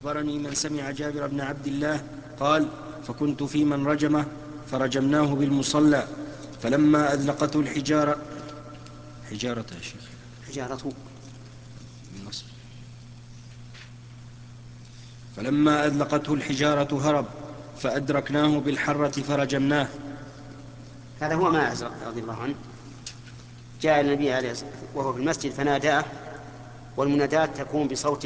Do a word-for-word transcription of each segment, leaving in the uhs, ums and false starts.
أخبرني من سمع جابر بن عبد الله قال: فكنت في من رجمه فرجمناه بالمصلى فلما أذلقته الحجارة حجارة يا شيخ حجارته بالنصب فلما أذلقته الحجارة هرب فأدركناه بالحرة فرجمناه. هذا هو ماعز رضي الله عنه، جاء النبي عليه الصلاة والسلام وهو في المسجد فناداه، والمنادات تكون بصوت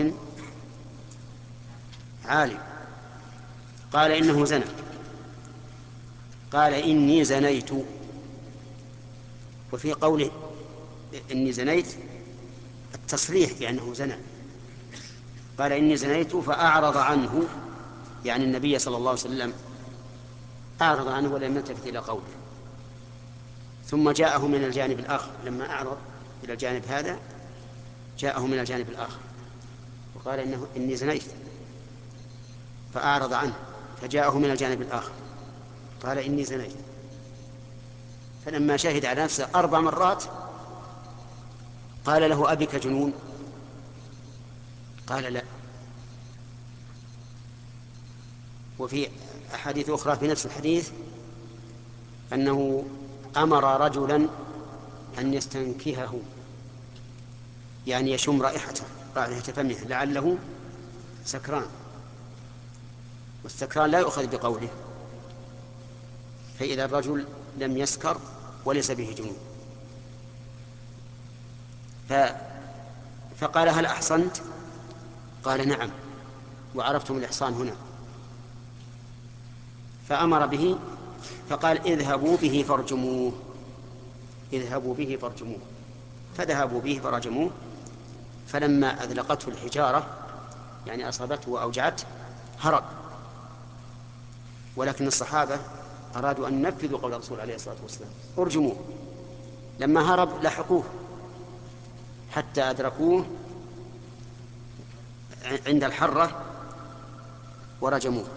عالي. قال: إنه زنى. قال: إني زنيت. وفي قوله إني زنيت التصريح بأنه زنى. قال: إني زنيت فأعرض عنه، يعني النبي صلى الله عليه وسلم أعرض عنه ولم يلتفت إلى قوله، ثم جاءه من الجانب الآخر. لما أعرض إلى الجانب هذا جاءه من الجانب الآخر وقال: إنه إني زنيت، فأعرض عنه، فجاءه من الجانب الآخر قال: إني زنيت. فلما شهد على نفسه أربع مرات قال له: أبك جنون؟ قال: لا. وفي أحاديث أخرى في نفس الحديث أنه أمر رجلا أن يستنكهه، يعني يشم رائحته رائحة فمه لعله سكران، والسكران لا يؤخذ بقوله، فإذا الرجل لم يسكر وليس به جنون. ف... فقال: هل أحصنت؟ قال: نعم، وعرفتم الإحصان هنا. فأمر به، فقال: اذهبوا به فارجموه، اذهبوا به فارجموه. فذهبوا به فرجموه، فلما أذلقته الحجارة يعني أصابته وأوجعته هرب. ولكن الصحابة أرادوا أن ينفذوا قول الرسول عليه الصلاة والسلام: ارجموه. لما هرب لحقوه حتى أدركوه عند الحرة ورجموه.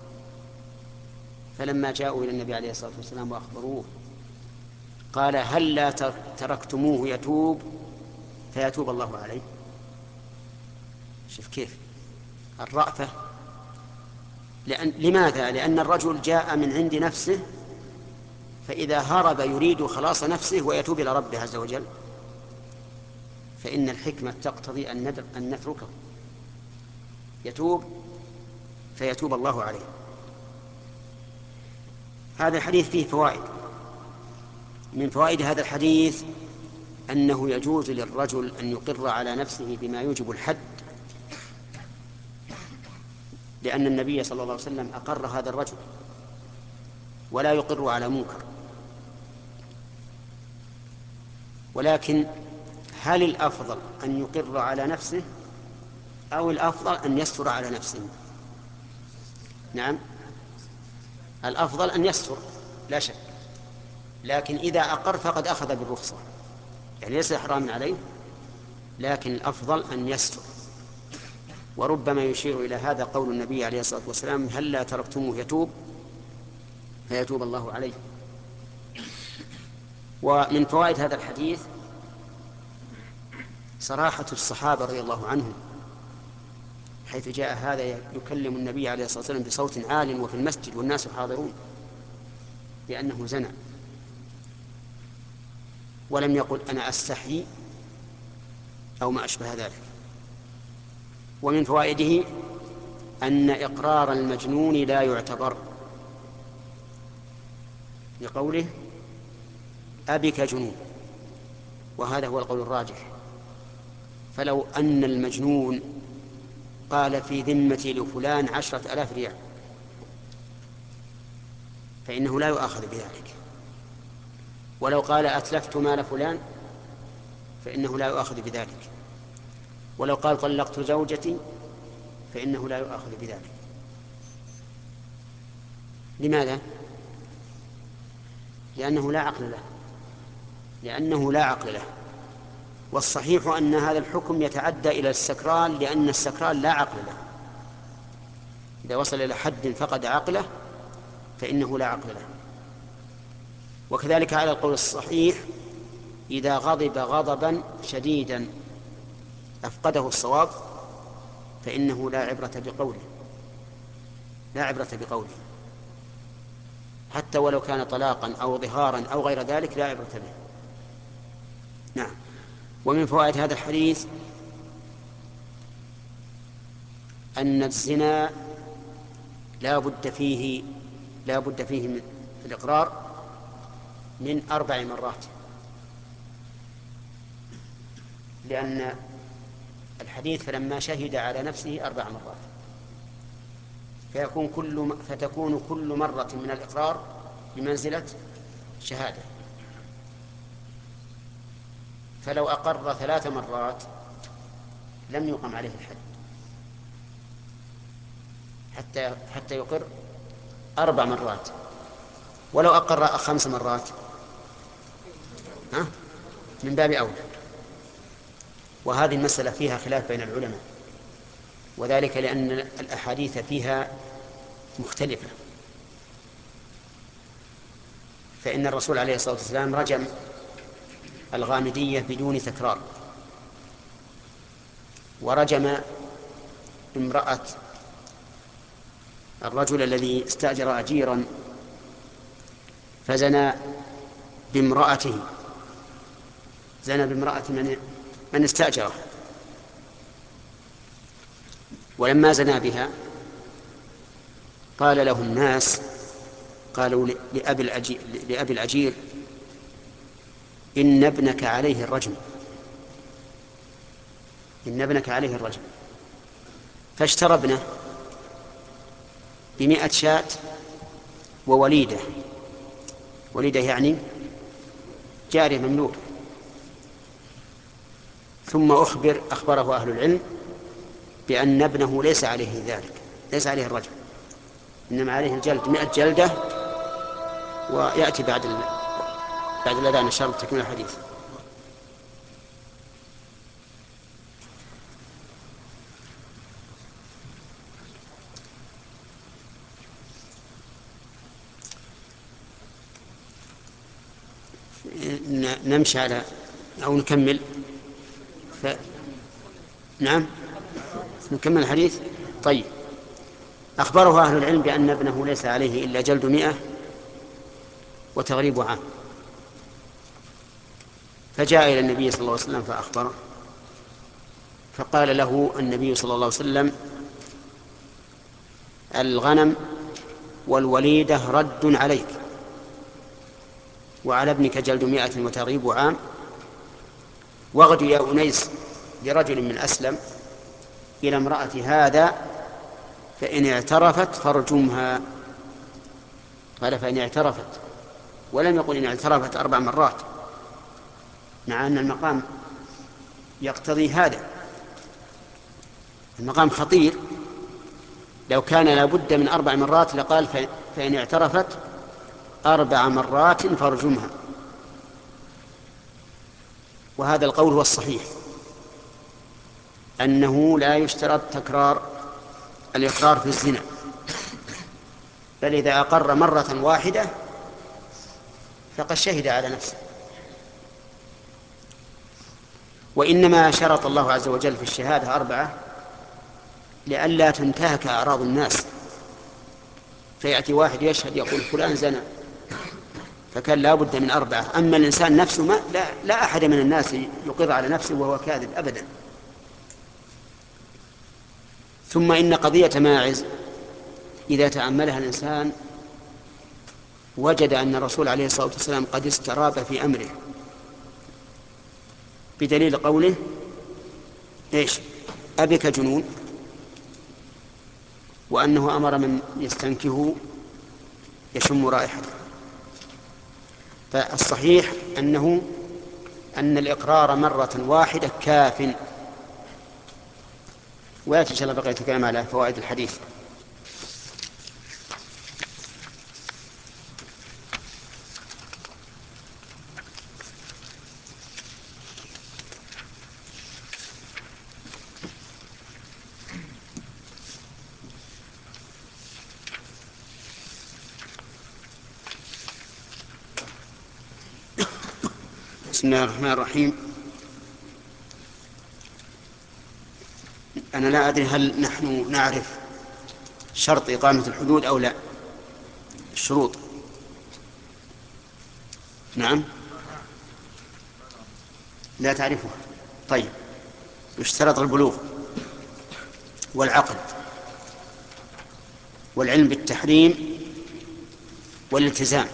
فلما جاءوا إلى النبي عليه الصلاة والسلام وأخبروه قال: هل لا تركتموه يتوب فيتوب الله عليه؟ شوف كيف الرأفة. لأن لماذا؟ لأن الرجل جاء من عند نفسه، فإذا هرب يريد خلاص نفسه ويتوب إلى ربه عز وجل، فإن الحكمة تقتضي أن نتركه يتوب فيتوب الله عليه. هذا الحديث فيه فوائد. من فوائد هذا الحديث أنه يجوز للرجل أن يقر على نفسه بما يوجب الحد، لأن النبي صلى الله عليه وسلم أقر هذا الرجل ولا يقر على منكر. ولكن هل الأفضل أن يقر على نفسه أو الأفضل أن يستر على نفسه؟ نعم، الأفضل أن يستر لا شك، لكن إذا أقر فقد أخذ بالرخصة، يعني ليس حرام عليه، لكن الأفضل أن يستر. وربما يشير إلى هذا قول النبي عليه الصلاة والسلام: هل لا تركتموه يتوب فيتوب الله عليه. ومن فوائد هذا الحديث صراحة الصحابة رضي الله عنهم، حيث جاء هذا يكلم النبي عليه الصلاة والسلام بصوت عال وفي المسجد والناس حاضرون بأنه زنى، ولم يقل أنا أستحيي أو ما أشبه ذلك. ومن فوائده أن إقرار المجنون لا يعتبر، لقوله: أبك جنون، وهذا هو القول الراجح. فلو أن المجنون قال: في ذمتي لفلان عشرة آلاف ريال، فإنه لا يؤاخذ بذلك. ولو قال: أتلفت مال فلان، فإنه لا يؤاخذ بذلك. ولو قال: طلقت زوجتي، فإنه لا يؤاخذ بذلك. لماذا؟ لأنه لا عقل له، لأنه لا عقل له. والصحيح أن هذا الحكم يتعدى إلى السكران، لأن السكران لا عقل له. إذا وصل إلى حد فقد عقله فإنه لا عقل له. وكذلك على القول الصحيح إذا غضب غضبا شديدا أفقده الصواب فإنه لا عبرة بقوله، لا عبرة بقوله حتى ولو كان طلاقا أو ظهارا أو غير ذلك لا عبرة به. نعم. ومن فوائد هذا الحديث أن الزنا لا بد فيه لا بد فيه من الإقرار من أربع مرات، لأن الحديث فلما شهد على نفسه أربع مرات فيكون كل فتكون كل مرة من الإقرار بمنزلة شهادة. فلو أقر ثلاث مرات لم يقم عليه الحد حتى حتى يقر أربع مرات، ولو أقر خمس مرات ها من باب أولى. وهذه المسألة فيها خلاف بين العلماء، وذلك لأن الأحاديث فيها مختلفة. فإن الرسول عليه الصلاة والسلام رجم الغامدية بدون تكرار، ورجم امرأة الرجل الذي استأجر أجيرا فزنى بامرأته، زنى بامرأة من من استأجره، ولما زنى بها قال له الناس، قالوا لأبي الأجير, لأبي الأجير إن ابنك عليه الرجم، إن ابنك عليه الرجم. فاشترى ابنه بمئة شاة ووليدة، وليدة يعني جارية مملوكة. ثم أخبر أخبره أهل العلم بأن ابنه ليس عليه ذلك، ليس عليه الرجم، إنما عليه الجلد مئة جلدة. ويأتي بعد ال... بعد الأذان إن شاء الله تكمل الحديث. نمشي على أو نكمل ف... نعم نكمل الحديث. طيب. أخبره أهل العلم بأن ابنه ليس عليه إلا جلد مئة وتغريب عام، فجاء إلى النبي صلى الله عليه وسلم فأخبره، فقال له النبي صلى الله عليه وسلم الغنم والوليدة رد عليك، وعلى ابنك جلد مئة وتغريب عام، واغد يا أنيس لرجل من أسلم إلى امرأة هذا فإن اعترفت فارجمها. قال فإن اعترفت، ولم يقل إن اعترفت أربع مرات، مع أن المقام يقتضي هذا. المقام خطير، لو كان لابد من أربع مرات لقال فإن اعترفت أربع مرات فارجمها. وهذا القول هو الصحيح، أنه لا يشترط تكرار الإقرار في الزنا، بل إذا أقر مرة واحدة فقد شهد على نفسه. وإنما شرط الله عز وجل في الشهادة أربعة لئلا تنتهك أعراض الناس، فيأتي واحد يشهد يقول فلان زنا، فكان لا بد من أربعة. أما الإنسان نفسه ما لا, لا أحد من الناس يقر على نفسه وهو كاذب أبدا. ثم إن قضية ماعز إذا تأملها الإنسان وجد أن الرسول عليه الصلاة والسلام قد استراب في أمره، بدليل قوله إيش أبك جنون، وأنه أمر من يستنكه يشم رائحته. فالصحيح أنه أن الإقرار مرة واحدة كاف. ويأتي إن شاء الله بقية الكلام على فوائد الحديث. بسم الله الرحمن الرحيم. أنا لا أدري هل نحن نعرف شرط إقامة الحدود أو لا. الشروط. نعم. لا تعرفها. طيب، يشترط البلوغ والعقل والعلم بالتحريم والالتزام،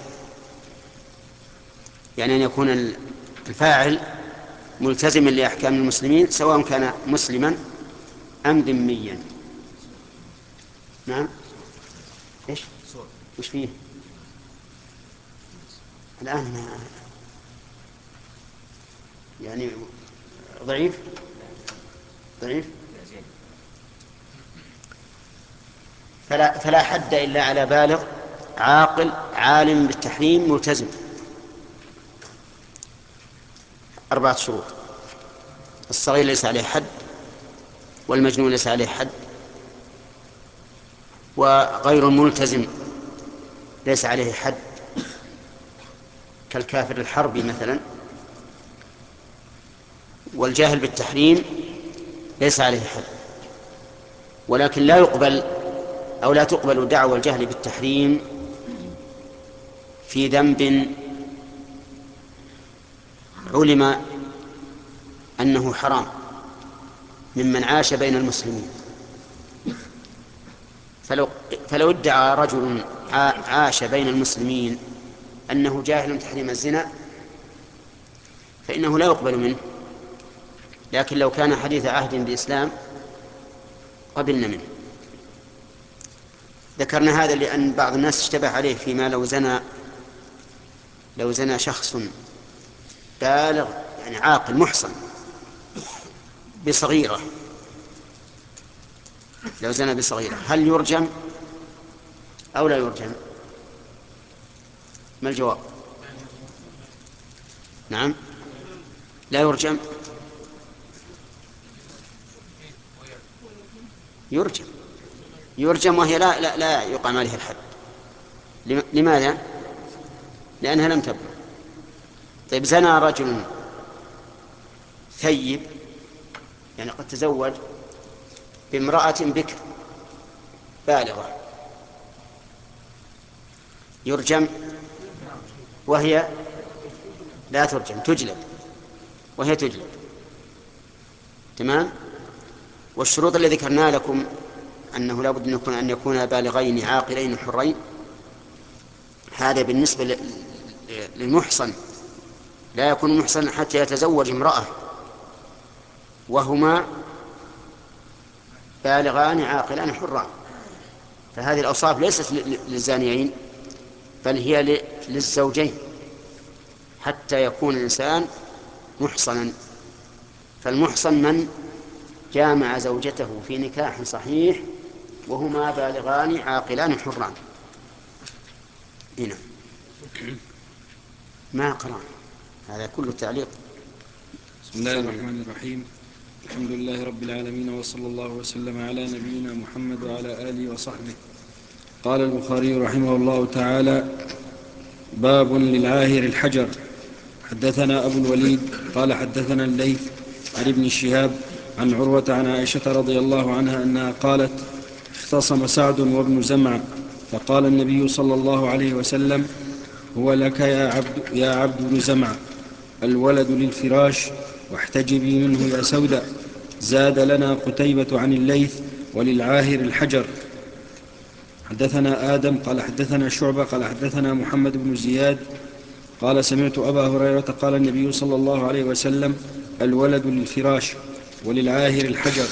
يعني أن يكون الفاعل ملتزما لأحكام المسلمين سواء كان مسلما أم ذميا. نعم. إيش؟ وش فيه؟ الآن يعني ضعيف ضعيف فلا, فلا حد إلا على بالغ عاقل عالم بالتحريم ملتزم. أربعة شروط: الصغير ليس عليه حد، والمجنون ليس عليه حد، وغير الملتزم ليس عليه حد كالكافر الحربي مثلا، والجاهل بالتحريم ليس عليه حد. ولكن لا يقبل أو لا تقبل دعوى الجهل بالتحريم في ذنب علم أنه حرام ممن عاش بين المسلمين. فلو, فلو ادعى رجل عاش بين المسلمين أنه جاهل تحريم الزنا فإنه لا يقبل منه، لكن لو كان حديث عهد بإسلام قبلنا منه. ذكرنا هذا لأن بعض الناس اشتبه عليه فيما لو زنى لو زنى شخص بالغ يعني عاقل محصن بصغيرة، لو زنى بصغيرة هل يرجم أو لا يرجم؟ ما الجواب؟ نعم، لا يرجم. يرجم يرجم وهي لا لا, لا يقام عليها الحد. لماذا؟ لأنها لم تبلغ. طيب، زنى رجل ثيب يعني قد تزوج بامرأة بكر بالغة، يرجم وهي لا ترجم، تجلد وهي تجلد. تمام. والشروط التي ذكرنا لكم أنه لا بد أن يكون أن يكون بالغين عاقلين حرين، هذا بالنسبة للمحصن. لا يكون محصن حتى يتزوج امرأة وهما بالغان عاقلان حران، فهذه الأوصاف ليست للزانيين بل هي للزوجين حتى يكون الإنسان محصنا. فالمحصن من جامع زوجته في نكاح صحيح وهما بالغان عاقلان حران. هنا ما قرأ هذا كله تعليق. بسم الله الرحمن الرحيم. الحمد لله رب العالمين، وصلى الله وسلم على نبينا محمد وعلى آله وصحبه. قال البخاري رحمه الله تعالى: باب للعاهر الحجر. حدثنا أبو الوليد قال حدثنا الليث عن ابن شهاب عن عروة عن عائشة رضي الله عنها أنها قالت: اختصم سعد وابن زمع فقال النبي صلى الله عليه وسلم: هو لك يا عبد, يا عبد بن زمع، الولد للفراش واحتجبي منه يا سودة. زاد لنا قتيبة عن الليث: وللعاهر الحجر. حدثنا آدم قال حدثنا شعبة قال حدثنا محمد بن زياد قال سمعت أبا هريرة قال النبي صلى الله عليه وسلم: الولد للفراش وللعاهر الحجر.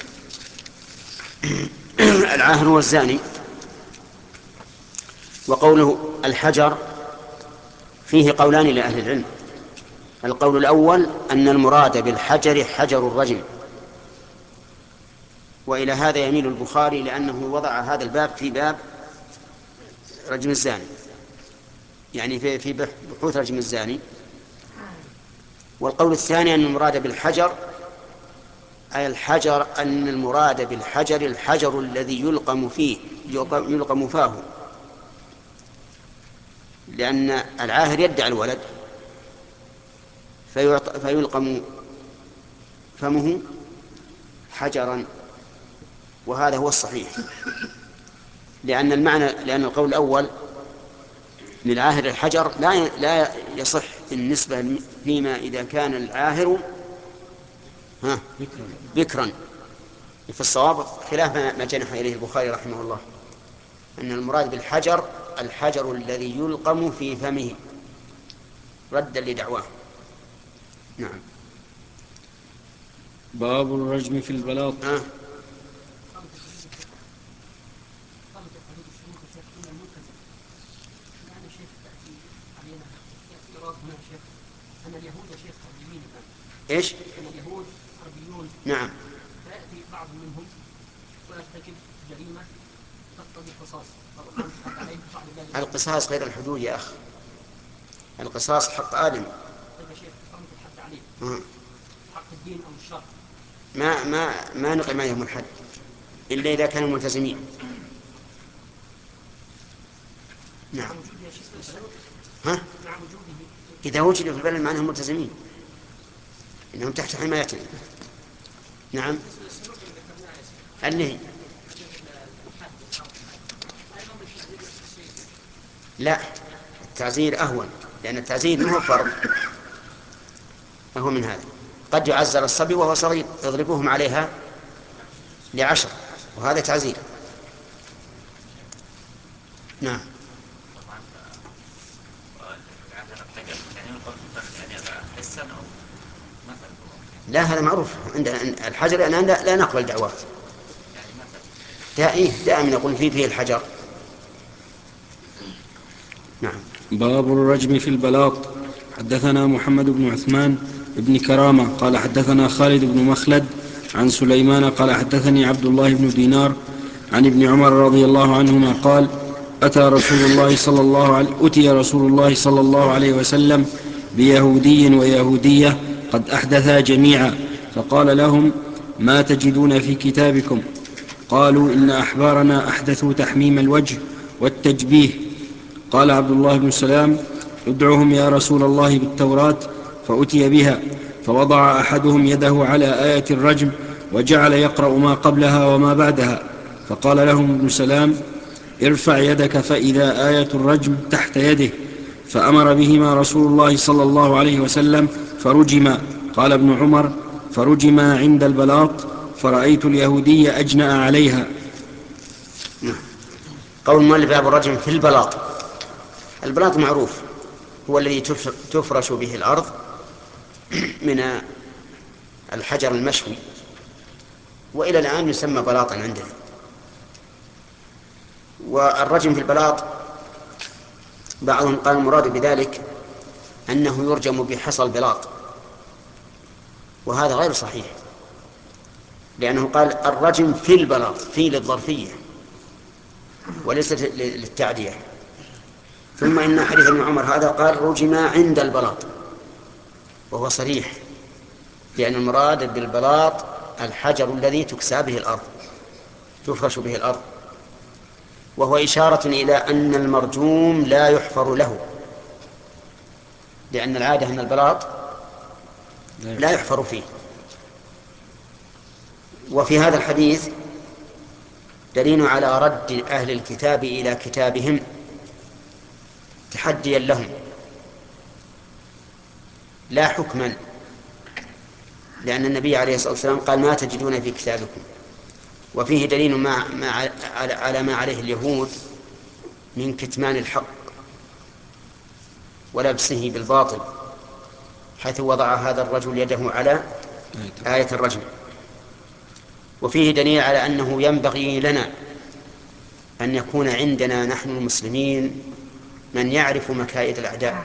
العاهر هو الزاني. وقوله الحجر فيه قولان لأهل العلم. القول الأول أن المراد بالحجر حجر الرجم، وإلى هذا يميل البخاري لأنه وضع هذا الباب في باب رجم الزاني، يعني في في بحوث رجم الزاني. والقول الثاني أن المراد بالحجر أي الحجر أن المراد بالحجر الحجر الذي يلقم فيه يلقم فاه، لأن العاهر يدعي الولد فيلقم فمه حجرا وهذا هو الصحيح، لأن المعنى لأن القول الأول للعاهر الحجر لا لا يصح بالنسبة فيما إذا كان العاهر ها بكرا. في الصواب خلاف ما جنح إليه البخاري رحمه الله، أن المراد بالحجر الحجر الذي يلقم في فمه ردا لدعواه. نعم. باب الرجم في البلاط. آه. أن اليهود يا شيخ حربيين الآن. إيش؟ أن اليهود حربيون. نعم. فيأتي بعض منهم ويرتكب جريمة تقتضي القصاص. القصاص غير الحدود يا أخ، القصاص حق آدم. طيب يا شيخ قامت الحد عليه. آه. حق الدين أو الشرع. ما ما ما نقيم عليهم الحد إلا إذا كانوا ملتزمين. نعم. ها؟ إذا وجدوا في البلد معناهم ملتزمين، إنهم تحت حمايتنا. نعم. اللي لا، التعزير أهون، لأن التعزير ما هو فرض، أهون من هذا. قد يعزر الصبي وهو صغير يضربوهم عليها لعشر، وهذا تعزير. نعم. لا، هذا معروف عندنا الحجر، أنا لا نقبل دعوات. دائما يقول فيه فيه الحجر. نعم. باب الرجم في البلاط. حدثنا محمد بن عثمان بن كرامة قال حدثنا خالد بن مخلد عن سليمان قال حدثني عبد الله بن دينار عن ابن عمر رضي الله عنهما قال أتى رسول الله صلى الله عليه أتي رسول الله صلى الله عليه وسلم بيهودي ويهودية قد أحدثا جميعا، فقال لهم ما تجدون في كتابكم؟ قالوا إن أحبارنا أحدثوا تحميم الوجه والتجبيه. قال عبد الله بن سلام ادعهم يا رسول الله بالتوراة، فأتي بها، فوضع أحدهم يده على آية الرجم وجعل يقرأ ما قبلها وما بعدها، فقال لهم ابن سلام ارفع يدك فإذا آية الرجم تحت يده، فأمر بهما رسول الله صلى الله عليه وسلم فرجما. قال ابن عمر فرجما عند البلاط، فرأيت اليهودي أجنأ عليها. قول المؤلف باب الرجم في البلاط. البلاط معروف، هو الذي تفرش به الأرض من الحجر المشوي، وإلى الآن يسمى بلاطا عندنا. والرجم في البلاط بعضهم قال المراد بذلك أنه يرجم بحصى البلاط، وهذا غير صحيح، لأنه قال الرجم في البلاط، في للظرفية وليست للتعدية. ثم إن حديث ابن عمر هذا قال رجم عند البلاط، وهو صريح، لأن المراد بالبلاط الحجر الذي تكسى به الأرض، تفرش به الأرض، وهو إشارة إلى أن المرجوم لا يحفر له، لأن العادة أن البلاط لا يحفر فيه. وفي هذا الحديث دليل على رد أهل الكتاب إلى كتابهم تحديا لهم لا حكما، لأن النبي عليه الصلاة والسلام قال ما تجدون في كتابكم. وفيه دليل ما ما على ما عليه اليهود من كتمان الحق ولبسه بالباطل، حيث وضع هذا الرجل يده على آية الرجم. وفيه دليل على أنه ينبغي لنا أن يكون عندنا نحن المسلمين من يعرف مكائد الأعداء،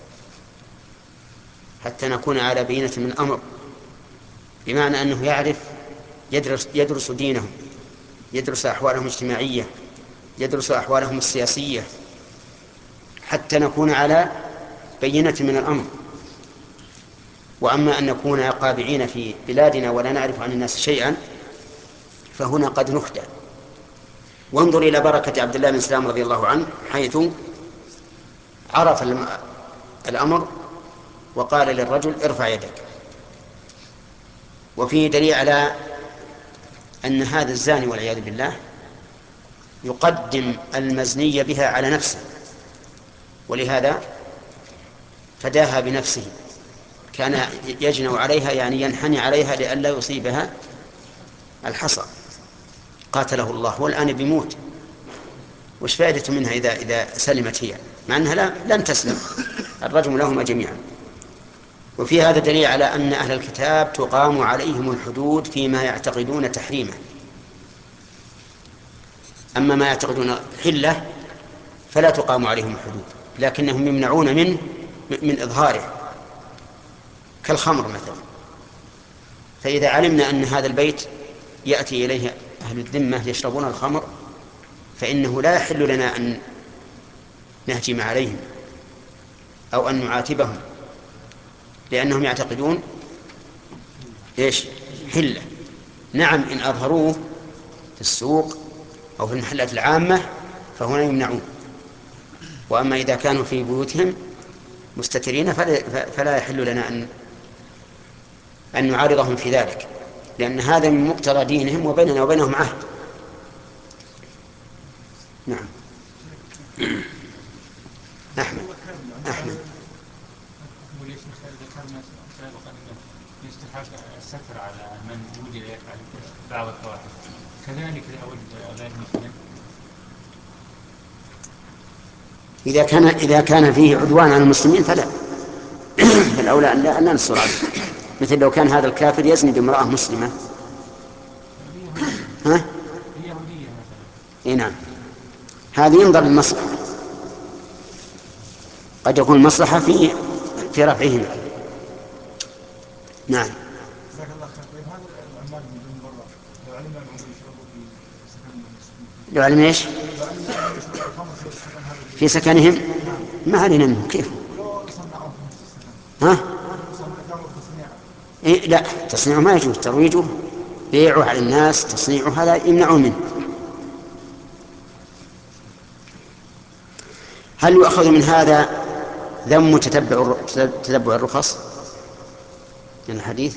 حتى نكون على بينة من الأمر، بمعنى أنه يعرف يدرس, يدرس دينهم، يدرس أحوالهم الاجتماعية، يدرس أحوالهم السياسية، حتى نكون على بينة من الأمر. وأما أن نكون قابعين في بلادنا ولا نعرف عن الناس شيئا فهنا قد نخدع. وانظر إلى بركة عبد الله بن سلام رضي الله عنه، حيث عرف الأمر وقال للرجل ارفع يدك. وفيه دليل على أن هذا الزاني والعياذ بالله يقدم المزني بها على نفسه، ولهذا فداها بنفسه، كان يجنو عليها يعني ينحني عليها لئلا يصيبها الحصى، قاتله الله، والآن بيموت. وش فائدة منها إذا إذا سلمت هي، مع أنها لا لن تسلم، الرجم لهما جميعا. وفي هذا دليل على أن أهل الكتاب تقام عليهم الحدود فيما يعتقدون تحريمه، أما ما يعتقدون حلة فلا تقام عليهم الحدود، لكنهم يمنعون منه من إظهاره، كالخمر مثلا. فإذا علمنا أن هذا البيت يأتي إليه أهل الذمة يشربون الخمر، فإنه لا يحل لنا أن نهجم عليهم أو أن نعاتبهم، لأنهم يعتقدون إيش؟ حلة. نعم، إن أظهروه في السوق أو في المحلات العامة فهنا يمنعون، وأما إذا كانوا في بيوتهم مستترين فلا يحل لنا أن أن نعارضهم في ذلك، لأن هذا من مقتضى دينهم، وبيننا وبينهم عهد. نعم. أحمد أحمد ذكرنا سابقا أنه يستحق الستر على من وجد يفعل بعض الفواحش، كذلك لأول غير مسلم إذا كان إذا كان فيه عدوان على المسلمين فلا فالأولى أن لا أن ننصر عليه، مثل لو كان هذا الكافر يزني بامرأة مسلمة، ها؟ إيه نعم، هذه ينظر للمصلحة، قد يكون المصلحة في في رفعهما. نعم. لو علم ايش في سكنهم ما علينا منه، كيف؟ ها؟ إيه لا، تصنيعه ما يجوز، ترويجه بيعه على الناس، تصنيعه هذا يمنعون منه. هل يؤخذ من هذا ذم تتبع تتبع الرخص من الحديث؟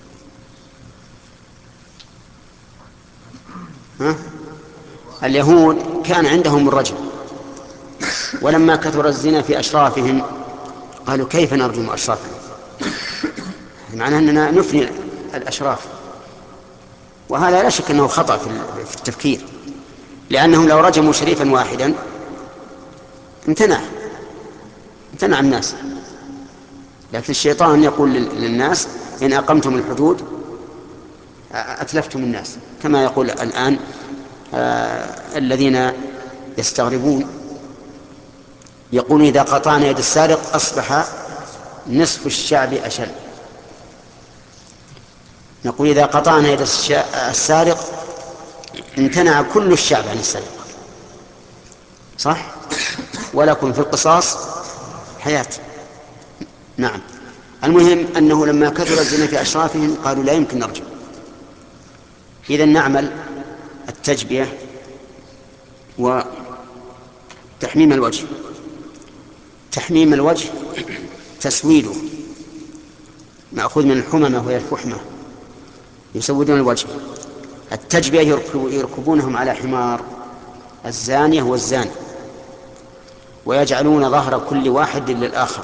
ها؟ اليهود كان عندهم الرجم، ولما كثر الزنا في أشرافهم قالوا كيف نرجم أشرافنا، معناه أننا نفني الأشراف، وهذا لا شك أنه خطأ في التفكير، لأنهم لو رجموا شريفا واحدا امتنع امتنع الناس، لكن الشيطان يقول للناس إن أقمتم الحدود أتلفتم الناس، كما يقول الآن آه الذين يستغربون يقول إذا قطعنا يد السارق أصبح نصف الشعب أشل، نقول إذا قطعنا يد السارق امتنع كل الشعب عن السرقة، صح؟ ولكم في القصاص حياة. نعم. المهم أنه لما كثر الزنا في أشرافهم قالوا لا يمكن نرجع، إذن نعمل التجبية وتحميم الوجه. تحميم الوجه تسويده مأخوذ من الحممة وهي الفحمة، يسودون الوجه. التجبية يركبونهم على حمار الزانية والزاني ويجعلون ظهر كل واحد للآخر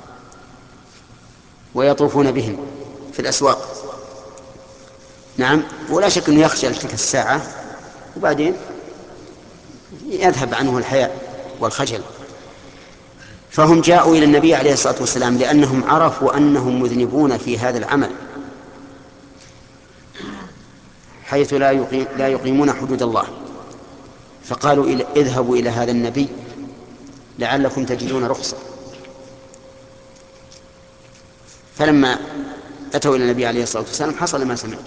ويطوفون بهم في الأسواق. نعم، ولا شك أنه يخجل تلك الساعة وبعدين يذهب عنه الحياء والخجل. فهم جاءوا إلى النبي عليه الصلاة والسلام لأنهم عرفوا أنهم مذنبون في هذا العمل، حيث لا, يقيم لا يقيمون حدود الله، فقالوا إلى اذهبوا إلى هذا النبي لعلكم تجدون رخصة. فلما أتوا إلى النبي عليه الصلاة والسلام حصل ما سمعت.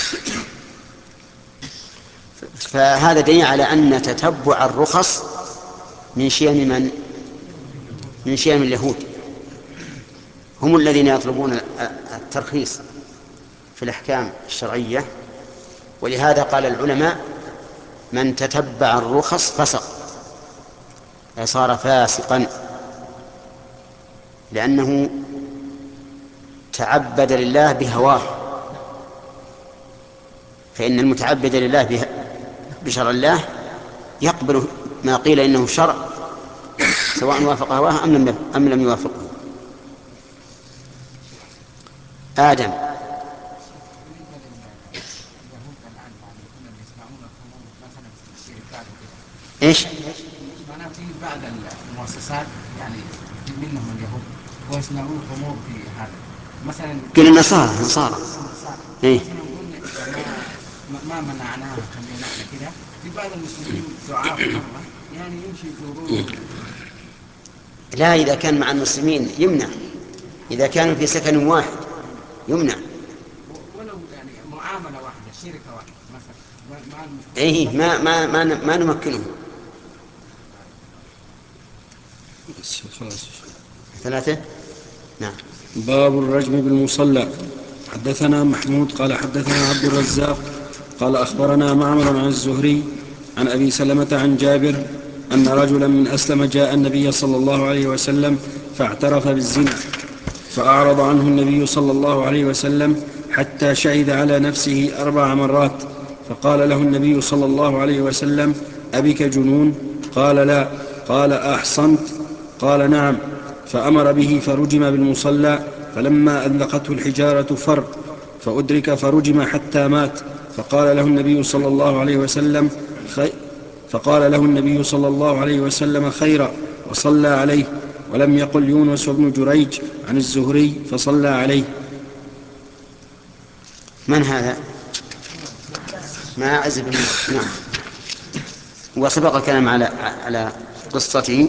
فهذا دليل على أن تتبع الرخص من شيم من من شيم اليهود، هم الذين يطلبون الترخيص في الأحكام الشرعية. ولهذا قال العلماء من تتبع الرخص فسق، صار فاسقا، لأنه تعبد لله بهواه فإن المتعبد لله بشرع الله يقبل ما قيل إنه شرع سواء وافق هواه أم لم أم لم يوافقه. آدم. إيش؟ معناه في بعض المؤسسات يعني منهم اليهود ويصنعون خمور في هذا مثلا. قل النصارى النصارى. إيه؟ ما ما منعناها خلينا كذا. في بعض المسلمين ضعاف مرة يعني يمشي يزورون. لا، إذا كان مع المسلمين يمنع، إذا كانوا في سكن واحد يمنع. ولو يعني معاملة واحدة شركة واحدة مثلا مع المسلمين. إيه ما ما ما ما نمكنهم. خلاص. ثلاثة. نعم. باب الرجم بالمصلى. حدثنا محمود قال حدثنا عبد الرزاق قال أخبرنا معمر عن الزهري عن أبي سلمة عن جابر أن رجلا من أسلم جاء النبي صلى الله عليه وسلم فاعترف بالزنا فأعرض عنه النبي صلى الله عليه وسلم حتى شهد على نفسه أربع مرات فقال له النبي صلى الله عليه وسلم أبك جنون؟ قال لا. قال أحصنت؟ قال نعم. فأمر به فرجم بالمصلى فلما أذلقته الحجارة فر فأدرك فرجم حتى مات فقال له النبي صلى الله عليه وسلم خي فقال له النبي صلى الله عليه وسلم خيرا وصلى عليه. ولم يقل يونس بن جريج عن الزهري فصلى عليه. من هذا؟ ما أزب. نعم. وسبق الكلام على على قصته.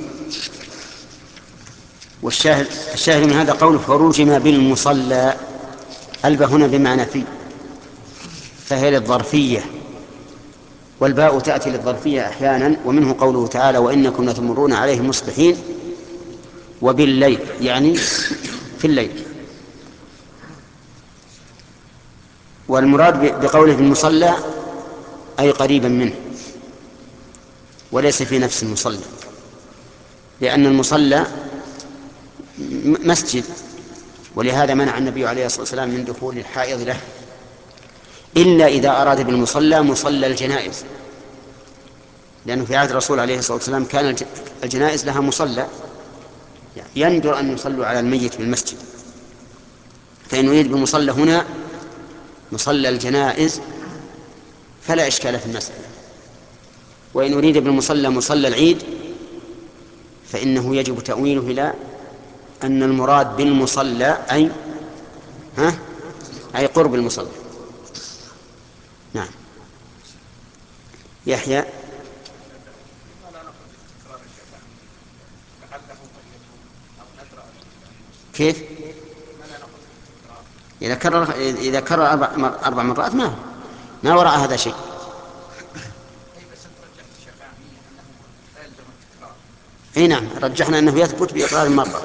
والشاهد الشاهد من هذا قوله فرجم بالمصلى. الباء هنا بمعنى في، فهي للظرفية، والباء تأتي للظرفية أحيانا. ومنه قوله تعالى وإنكم لتمرون عليهم مصبحين وبالليل، يعني في الليل. والمراد بقوله بالمصلى أي قريبا منه وليس في نفس المصلى، لأن المصلى مسجد، ولهذا منع النبي عليه الصلاة والسلام من دخول الحائض له إلا إذا أراد بالمصلى مصلى الجنائز، لأنه في عهد الرسول عليه الصلاة والسلام كان الجنائز لها مصلى، يعني يندر أن يصلوا على الميت بالمسجد. فإن يريد بالمصلى هنا مصلى الجنائز فلا إشكال في المسألة. وإن أريد بالمصلى مصلى العيد فإنه يجب تأويله إلى أن المراد بالمصلى أي ها أي قرب المصلى. نعم. يحيى. كيف؟ إذا كرر إذا كرر أربع أربع مرات ما ما وراء هذا شيء. اي نعم، رجحنا انه يثبت باقرار المره.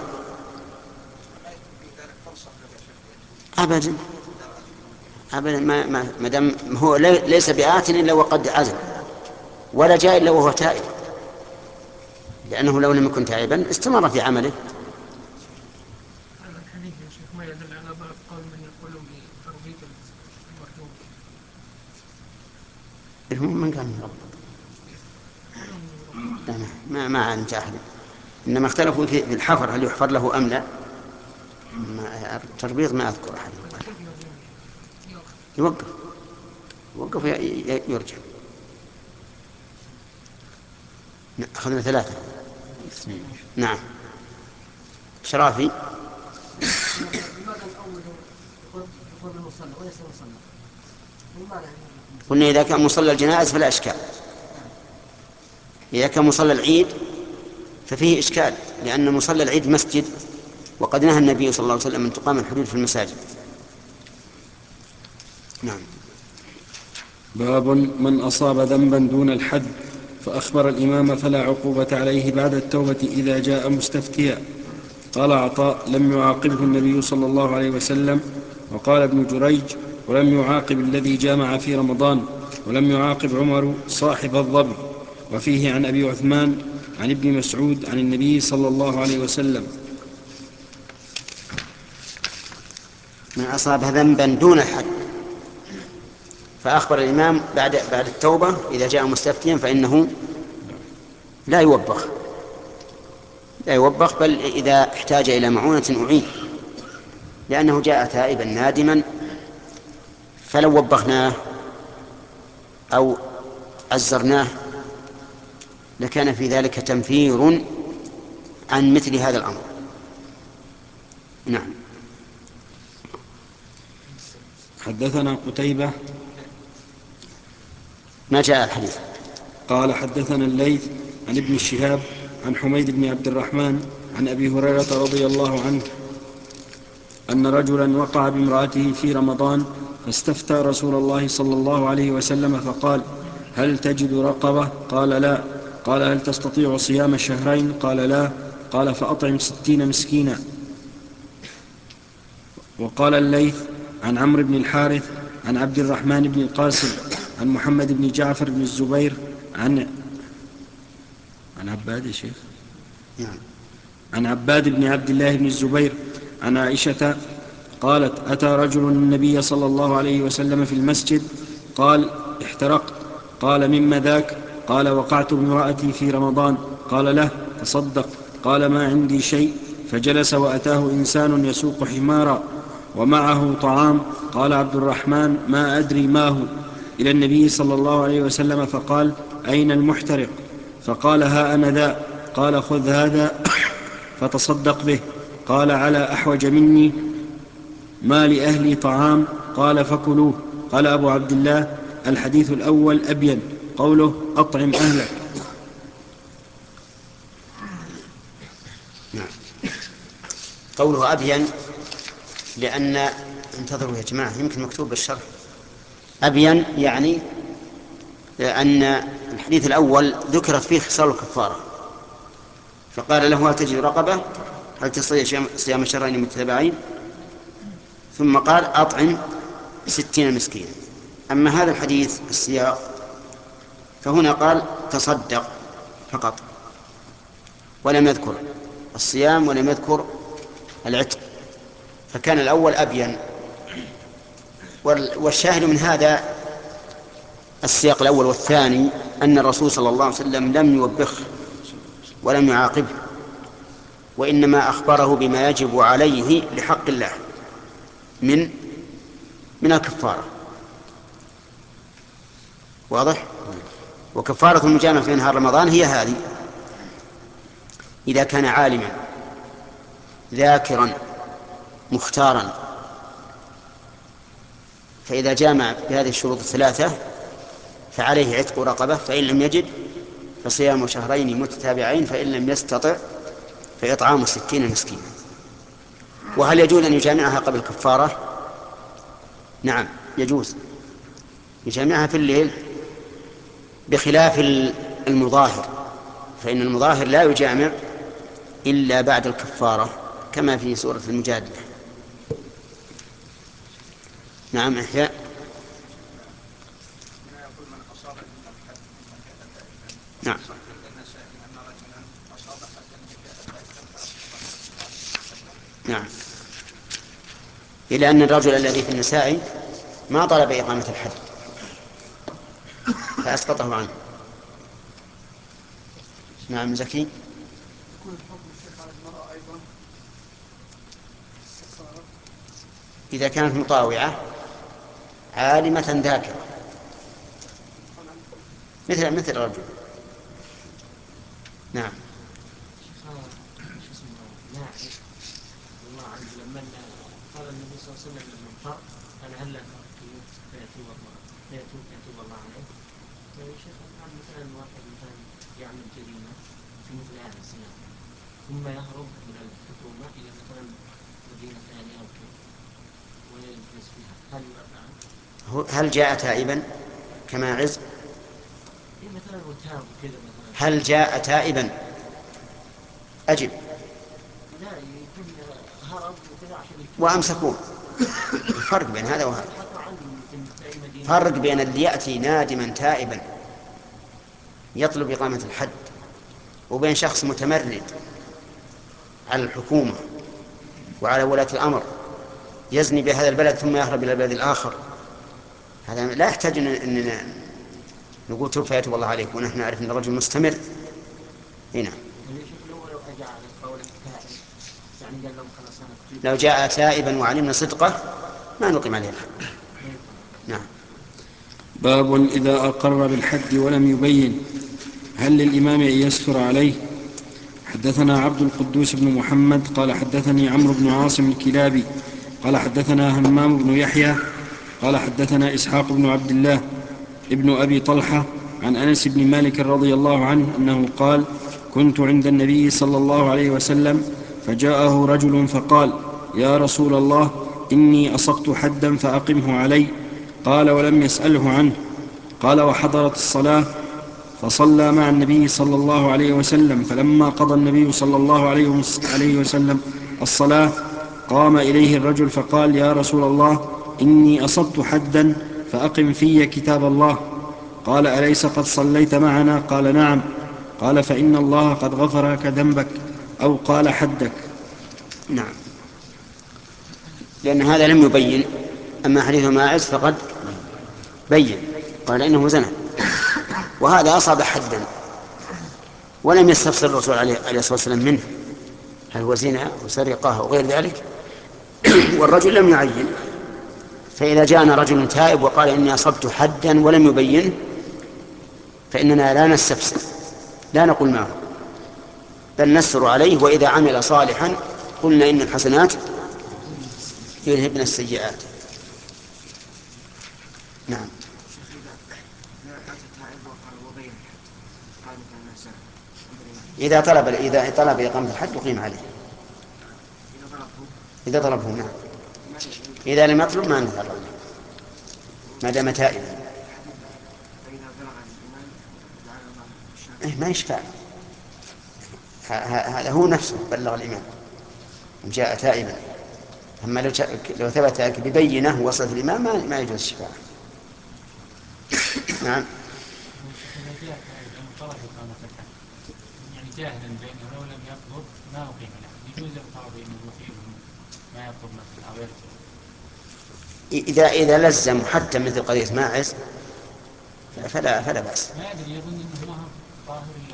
ابدا ابدا ما ما ما دام هو ليس بآت الا وقد عزم، ولا جاء الا وهو تائب، لانه لو لم يكن تائبا استمر في عمله. هذا الحديث يا شيخ ما يدل على ضعف قول من يقولون بترغيب المرجوم. المهم من كان يربط ما ما علمت احد، انما اختلفوا في الحفر هل يحفر له ام لا. التربيط ما اذكر احد يوقف يوقف يرجع. اخذنا ثلاثه. نعم. شرافي. لماذا الأول يقول المصلى وليس المصلى؟ قلنا إذا كان مصلى الجنائز فلا إشكال، إذا كان مصلى العيد ففيه إشكال، لأن مصلى العيد مسجد، وقد نهى النبي صلى الله عليه وسلم أن تقام الحدود في المساجد. نعم. باب من أصاب ذنبا دون الحد فأخبر الإمام فلا عقوبة عليه بعد التوبة إذا جاء مستفتيا. قال عطاء لم يعاقبه النبي صلى الله عليه وسلم. وقال ابن جريج ولم يعاقب الذي جامع في رمضان، ولم يعاقب عمر صاحب الظبي. وفيه عن أبي عثمان عن ابن مسعود عن النبي صلى الله عليه وسلم. من أصاب ذنبا دون الحد فأخبر الإمام بعد بعد التوبة إذا جاء مستفتيا فإنه لا يوبخ لا يوبخ بل إذا احتاج إلى معونة أعين، لأنه جاء تائبا نادما، فلو وبخناه أو عزرناه لكان في ذلك تنفير عن مثل هذا الأمر. نعم. حدثنا قتيبة ما جاء الحديث. قال حدثنا الليث عن ابن الشهاب عن حميد بن عبد الرحمن عن أبي هريرة رضي الله عنه أن رجلا وقع بامرأته في رمضان فاستفتى رسول الله صلى الله عليه وسلم فقال: هل تجد رقبة؟ قال: لا. قال: هل تستطيع صيام شهرين؟ قال: لا. قال: فأطعم ستين مسكينا. وقال الليث عن عمرو بن الحارث عن عبد الرحمن بن القاسم عن محمد بن جعفر بن الزبير عن عن عباد يا شيخ نعم. عن عباد بن عبد الله بن الزبير عن عائشة قالت: أتى رجل النبي صلى الله عليه وسلم في المسجد قال: احترقت. قال: مما ذاك؟ قال: وقعت بامرأتي في رمضان. قال له: تصدق. قال: ما عندي شيء. فجلس وأتاه إنسان يسوق حمارا ومعه طعام. قال عبد الرحمن: ما أدري ما هو، إلى النبي صلى الله عليه وسلم فقال: أين المحترق؟ فقال: ها أنا ذا. قال: خذ هذا فتصدق به. قال: على أحوج مني، ما لأهلي طعام. قال: فكلوه. قال أبو عبد الله: الحديث الأول أبين، قوله أطعم أهلك. نعم. قوله أبين لأن، انتظروا يا جماعة يمكن مكتوب بالشرح أبين، يعني أن الحديث الأول ذكرت فيه خصال الكفارة، فقال له: هل تجد رقبة؟ هل تستطيع صيام شهرين متتابعين؟ ثم قال: أطعم ستين مسكين. أما هذا الحديث السياق فهنا قال: تصدق فقط، ولم يذكر الصيام ولم يذكر العتق، فكان الأول أبين. والشاهد من هذا السياق الأول والثاني أن الرسول صلى الله عليه وسلم لم يوبخه ولم يعاقبه، وإنما أخبره بما يجب عليه لحق الله من من الكفارة. واضح؟ وكفارة المجامعة في نهار رمضان هي هذه: إذا كان عالما ذاكرا مختارا، فإذا جامع بهذه الشروط الثلاثة فعليه عتق رقبة، فإن لم يجد فصيام شهرين متتابعين، فإن لم يستطع فإطعام ستين مسكينا. وهل يجوز أن يجامعها قبل الكفارة؟ نعم يجوز، يجامعها في الليل، بخلاف المظاهر، فإن المظاهر لا يجامع إلا بعد الكفارة كما في سورة المجادلة. نعم إحياء. نعم. نعم. إلى أن الرجل الذي في النساء ما طلب إقامة الحد فأسقطه عنه. نعم زكي. إذا كانت مطاوعة عالمة ذاكرة مثل مثل الرجل. نعم. لما قال النبي صلى الله عليه وسلم للمنفر: أنا هلا تركتموه فيتوب الله فيتوب يتوب الله عليه. يعني شيخ الآن مثلا واحد مثلا يعمل جريمة في مثل هذا السياق ثم يهرب من الحكومة إلى مثلا مدينة ثانية أو كذا ويجلس فيها، هل يؤثر عنه؟ هل جاء تائبا كما عز؟ إيه مثلا وتاب وكذا مثلا. هل جاء تائبا؟ أجب. لا يكون هرب وكذا عشان يتوب. وأمسكوه. فرق بين هذا وهذا، فرق بين اللي يأتي نادما تائبا يطلب إقامة الحد، وبين شخص متمرد على الحكومة وعلى ولاة الأمر يزني بهذا البلد ثم يهرب إلى البلد الآخر هذا لا يحتاج أننا نقول توفى يتوب الله عليك ونحن نعرف أن الرجل مستمر هنا. لو جاء تائبا وعلمنا صدقه ما نقيم عليه الحد. نعم. باب إذا أقر بالحد ولم يبين هل للإمام أن يستر عليه؟ حدثنا عبد القدوس بن محمد قال حدثني عمرو بن عاصم الكلابي قال حدثنا همام بن يحيى قال حدثنا إسحاق بن عبد الله ابن أبي طلحة عن أنس بن مالك رضي الله عنه أنه قال: كنت عند النبي صلى الله عليه وسلم فجاءه رجل فقال: يا رسول الله، إني أصبت حدا فأقمه علي. قال ولم يسأله عنه. قال وحضرت الصلاة فصلى مع النبي صلى الله عليه وسلم، فلما قضى النبي صلى الله عليه وسلم الصلاة قام إليه الرجل فقال: يا رسول الله، إني أصبت حدا فأقم في كتاب الله. قال أليس قد صليت معنا؟ قال نعم. قال فإن الله قد غفر لك ذنبك، أو قال حدك. نعم. لأن هذا لم يبين. أما حديث ماعز فقد بين، قال إنه زنى، وهذا أصاب حدا ولم يستفسر الرسول عليه الصلاة والسلام منه هل هو زنا وسرقة وغير ذلك، والرجل لم يعين. فإذا جاءنا رجل تائب وقال إني أصبت حدا ولم يبينه فإننا لا نستفسر، لا نقول معه، بل نسر عليه، وإذا عمل صالحا قلنا إن الحسنات يذهبن السيئات. نعم. إذا طلب إذا طلب إقامة الحد يقيم عليه إذا طلبه. نعم. إذا لم يطلب ما نذهب له ما دام تائبا. إيه ما يشفع، هذا هو نفسه بلغ الإمام جاء تائبا. أما لو لو ثبت ببينه وصلت الإمام ما ما يجوز الشفاعة. نعم. يعني جاهلا بأنه لو لم يطلب ما أقيم له، يجوز القاضي أنه يقيم ما يطلب مثلا أو يرجع. إذا إذا لزم حتى مثل قضية ماعز فلا فلا بأس. ما أدري، يظن أنه ما هو ظاهر إلا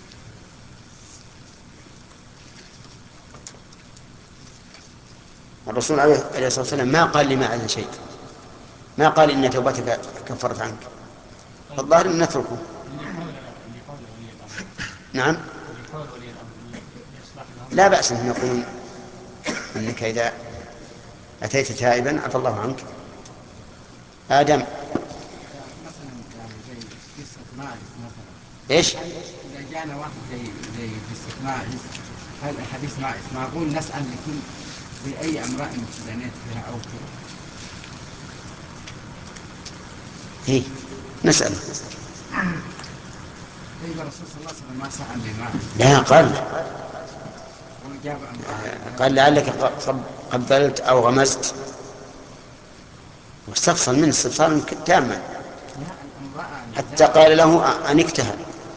الرسول عليه الصلاة والسلام ما قال لماعز شيء، ما قال إن توبتك كفرت عنك، الظاهر أن نتركه. نعم. لا بأس أن نقول أنك إذا أتيت تائبا عفى الله عنك. آدم. مثلا يعني زي قصة ماعز مثلا. إيش؟ إذا جانا واحد زي زي قصة ماعز، هل حديث ماعز معقول نسأل لكل بأي امرأة استدانت بها أو كذا؟ إيه نسأل. طيب الرسول صلى الله عليه وسلم ما سأل لماعز. لا قال وجاب امرأة. قال لعلك قبلت أو غمزت، واستفصل منه استفصالا تاما حتى قال له أن اكتهل.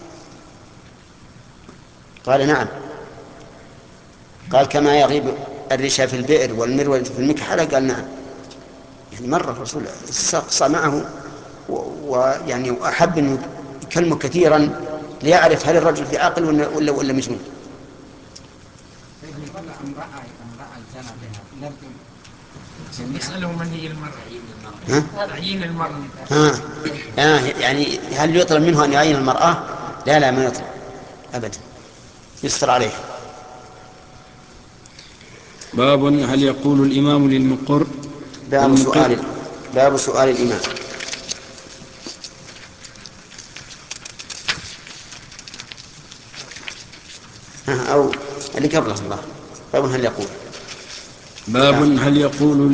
قال نعم. قال كما يغيب الرشا في البئر والمرود في المكحلة، قال نعم. يعني مرة الرسول استقصى معه ويعني وأحب أن يكلمه كثيرا ليعرف هل الرجل في عاقل ولا ولا, ولا مجنون. يسأله من هي المرأة. ها؟ عين المرأة. ها. آه يعني هل يطلب منه أن يعين المرأة؟ لا لا ما يطلب أبدا، يستر عليه. باب هل يقول الإمام للمقر باب سؤال باب سؤال الإمام. ها أو اللي قبله الله. باب هل يقول باب هل يقول